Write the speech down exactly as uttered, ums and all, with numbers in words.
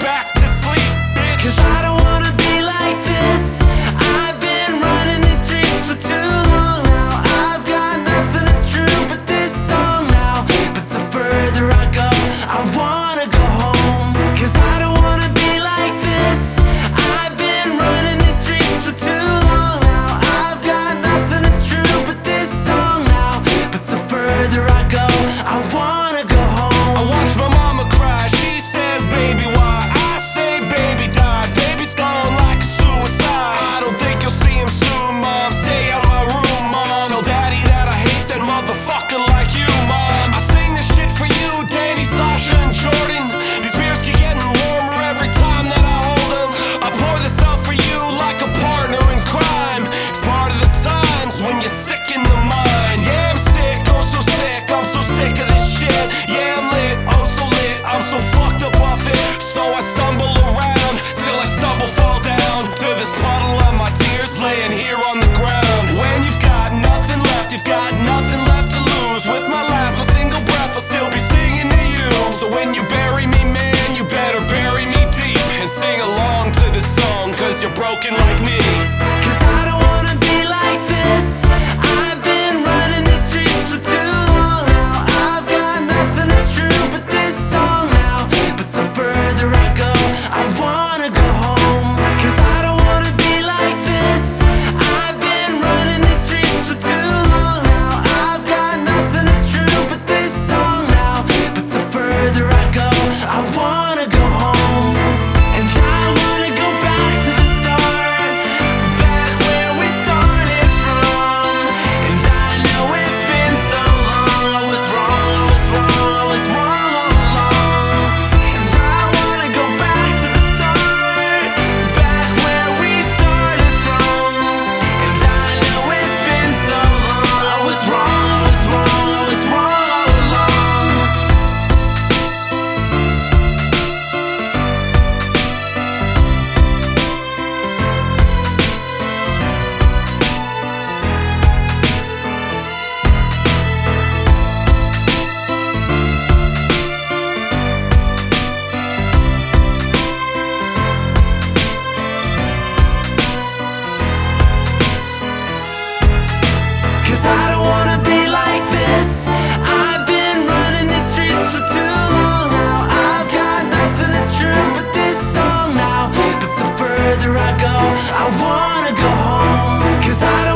back to sleep, bitch. Cause I don't wanna be like this. I've been running these streets for too long now. I've got nothing that's true but this song now. But the further I go, I wanna go home. Cause I don't wanna be like this. I've been running these streets for too long now. I've got nothing that's true but this song now. But the further I go, I wanna go home. I watch my mama cry, she says, baby, why? I say, baby, died. Baby's gone like a suicide. I don't think you'll see him soon, mom. Stay out my room, mom. Tell daddy that I hate that motherfucker like you, mom. I sing this shit for you, Danny, Sasha, and Jordan. These beers keep getting warmer every time that I hold them. I pour this out for you like a partner in crime. It's part of the times when you're sick in the mind. Yeah, I'm sick, oh so sick. I'm so sick of this shit. Yeah, I'm lit, oh so lit. I'm so fucked up off it. So I stumble around till I stumble, fall down to this puddle of my tears laying here on the ground. When you've got nothing left, you've got nothing left to lose. With my last one single breath, I'll still be singing to you. So when you bury me, man, you better bury me deep and sing along to this song, cause you're broken like me. Cause I don't wanna be like this. I've been running these streets for too long now. I've got nothing that's true but this song now. But the further I go, I wanna go home. Cause I don't wanna be like this. I've been running these streets for too long now. I've got nothing that's true but this song now. But the further I go, I wanna go home. And I wanna go back to the start, back where we started from. And I know it's been so long. I was wrong, was wrong, I was wrong all along. And I wanna go back to the start, back where we started from. And I know it's been so long. I was wrong, was wrong, I was wrong all along. Cause I don't wanna be like this. I've been running these streets for too long now. I've got nothing that's true but this song now. But the further I go, I wanna go home. Cause I don't